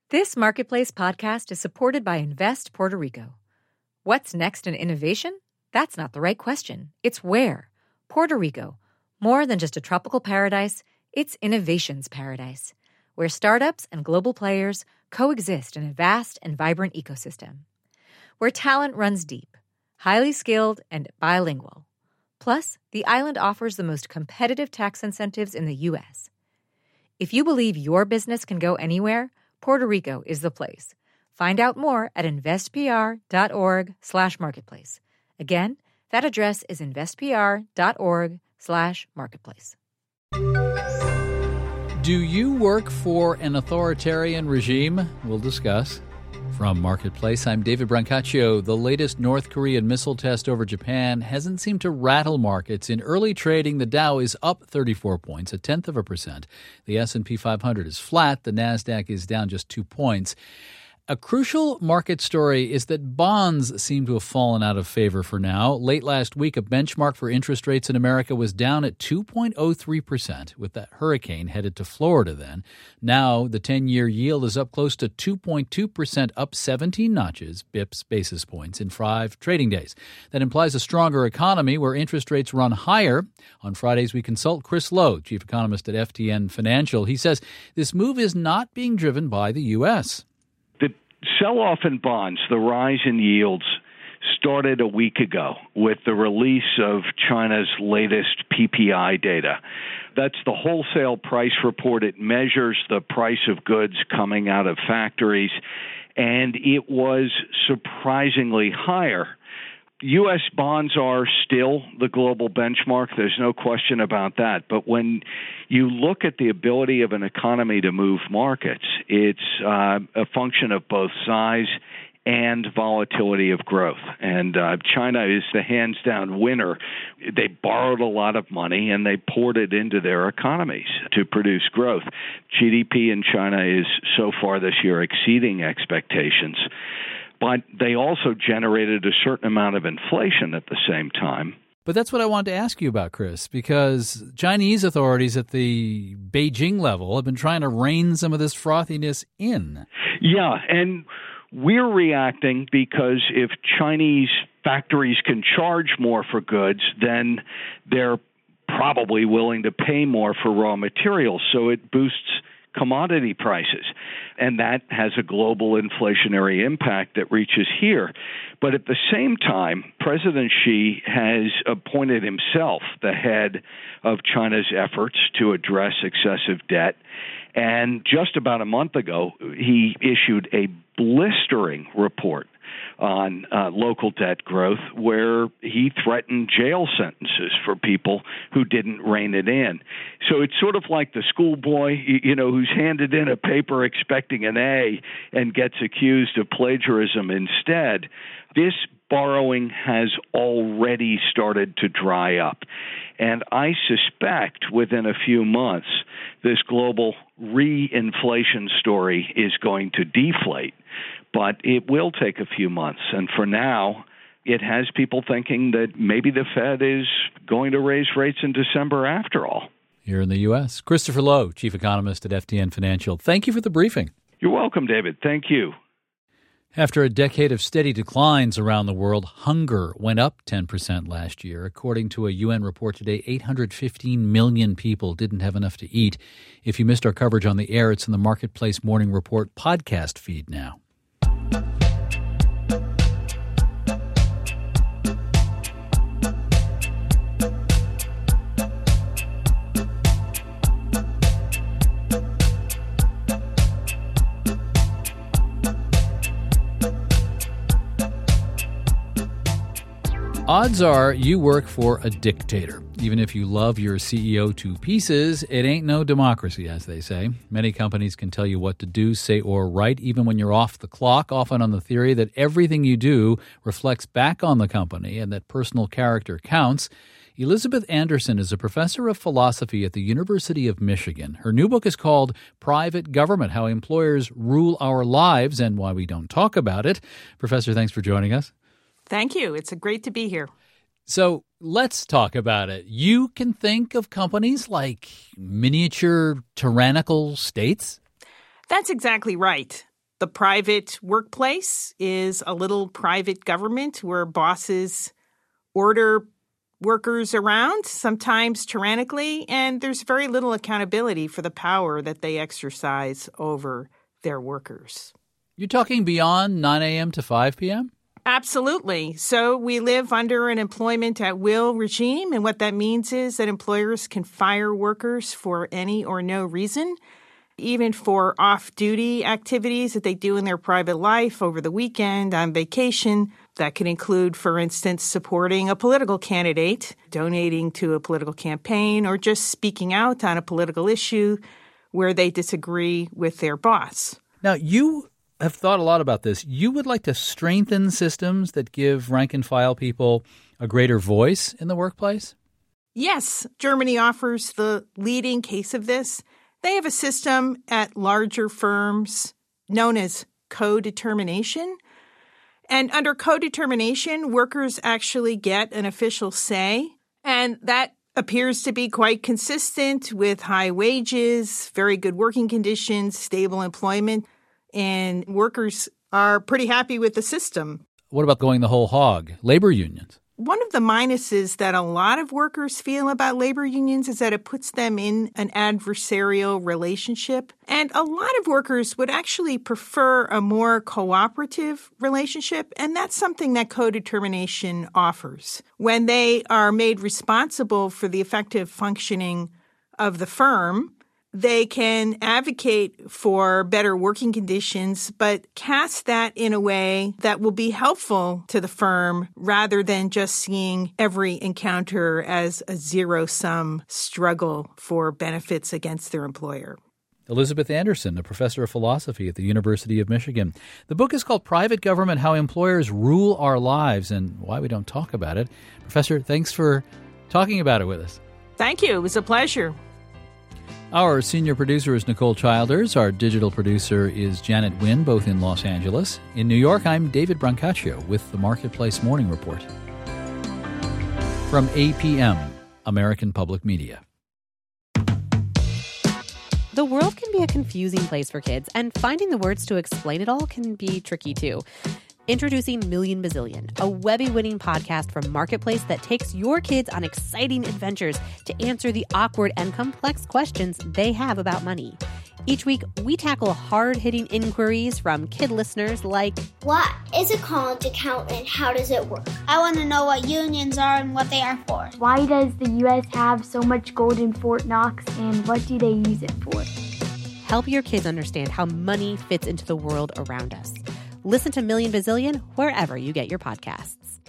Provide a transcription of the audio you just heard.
This Marketplace podcast is supported by Invest Puerto Rico. What's next in innovation? That's not the right question. It's where. Puerto Rico. More than just a tropical paradise, it's innovation's paradise, where startups and global players coexist in a vast and vibrant ecosystem. Where talent runs deep, highly skilled, and bilingual. Plus, the island offers the most competitive tax incentives in the U.S. If you believe your business can go anywhere, Puerto Rico is the place. Find out more at investpr.org/marketplace. Again, that address is investpr.org/marketplace. Do you work for an authoritarian regime? We'll discuss. From Marketplace, I'm David Brancaccio. The latest North Korean missile test over Japan hasn't seemed to rattle markets. In early trading, the Dow is up 34 points, 0.1%. The S&P 500 is flat. The Nasdaq is down just 2 points. A crucial market story is that bonds seem to have fallen out of favor for now. Late last week, a benchmark for interest rates in America was down at 2.03%, with that hurricane headed to Florida then. Now, the 10-year yield is up close to 2.2%, up 17 notches, basis points, in 5 trading days. That implies a stronger economy where interest rates run higher. On Fridays, we consult Chris Lowe, chief economist at FTN Financial. He says this move is not being driven by the U.S. The sell-off in bonds, the rise in yields, started a week ago with the release of China's latest PPI data. That's the wholesale price report. It measures the price of goods coming out of factories, and it was surprisingly higher. U.S. bonds are still the global benchmark. There's no question about that. But when you look at the ability of an economy to move markets, it's a function of both size and volatility of growth. And China is the hands-down winner. They borrowed a lot of money, and they poured it into their economies to produce growth. GDP in China is so far this year exceeding expectations. But they also generated a certain amount of inflation at the same time. But that's what I wanted to ask you about, Chris, because Chinese authorities at the Beijing level have been trying to rein some of this frothiness in. Yeah, and we're reacting because if Chinese factories can charge more for goods, then they're probably willing to pay more for raw materials, so it boosts commodity prices, and that has a global inflationary impact that reaches here. But at the same time, President Xi has appointed himself the head of China's efforts to address excessive debt. And just about a month ago, he issued a blistering report on local debt growth, where he threatened jail sentences for people who didn't rein it in. So it's sort of like the schoolboy, who's handed in a paper expecting an A and gets accused of plagiarism instead. This borrowing has already started to dry up. And I suspect within a few months, this global re-inflation story is going to deflate. But it will take a few months. And for now, it has people thinking that maybe the Fed is going to raise rates in December after all. Here in the U.S., Christopher Lowe, chief economist at FTN Financial. Thank you for the briefing. You're welcome, David. Thank you. After a decade of steady declines around the world, hunger went up 10% last year. According to a UN report today, 815 million people didn't have enough to eat. If you missed our coverage on the air, it's in the Marketplace Morning Report podcast feed now. Odds are you work for a dictator. Even if you love your CEO to pieces, it ain't no democracy, as they say. Many companies can tell you what to do, say, or write, even when you're off the clock, often on the theory that everything you do reflects back on the company and that personal character counts. Elizabeth Anderson is a professor of philosophy at the University of Michigan. Her new book is called Private Government: How Employers Rule Our Lives and Why We Don't Talk About It. Professor, thanks for joining us. Thank you. It's great to be here. So let's talk about it. You can think of companies like miniature tyrannical states? That's exactly right. The private workplace is a little private government where bosses order workers around, sometimes tyrannically, and there's very little accountability for the power that they exercise over their workers. You're talking beyond 9 a.m. to 5 p.m.? Absolutely. So we live under an employment at will regime, and what that means is that employers can fire workers for any or no reason, even for off-duty activities that they do in their private life over the weekend, on vacation. That can include, for instance, supporting a political candidate, donating to a political campaign, or just speaking out on a political issue where they disagree with their boss. Now, you have thought a lot about this. You would like to strengthen systems that give rank-and-file people a greater voice in the workplace? Yes. Germany offers the leading case of this. They have a system at larger firms known as co-determination. And under co-determination, workers actually get an official say. And that appears to be quite consistent with high wages, very good working conditions, stable employment. And workers are pretty happy with the system. What about going the whole hog? Labor unions? One of the minuses that a lot of workers feel about labor unions is that it puts them in an adversarial relationship. And a lot of workers would actually prefer a more cooperative relationship, and that's something that co-determination offers. When they are made responsible for the effective functioning of the firm, they can advocate for better working conditions, but cast that in a way that will be helpful to the firm rather than just seeing every encounter as a zero-sum struggle for benefits against their employer. Elizabeth Anderson, a professor of philosophy at the University of Michigan. The book is called Private Government, How Employers Rule Our Lives and Why We Don't Talk About It. Professor, thanks for talking about it with us. Thank you. It was a pleasure. Our senior producer is Nicole Childers. Our digital producer is Janet Wynn, both in Los Angeles. In New York, I'm David Brancaccio with the Marketplace Morning Report. From APM, American Public Media. The world can be a confusing place for kids, and finding the words to explain it all can be tricky too. Introducing Million Bazillion, a Webby-winning podcast from Marketplace that takes your kids on exciting adventures to answer the awkward and complex questions they have about money. Each week, we tackle hard-hitting inquiries from kid listeners like, what is a college account and how does it work? I want to know what unions are and what they are for. Why does the U.S. have so much gold in Fort Knox and what do they use it for? Help your kids understand how money fits into the world around us. Listen to Million Bazillion wherever you get your podcasts.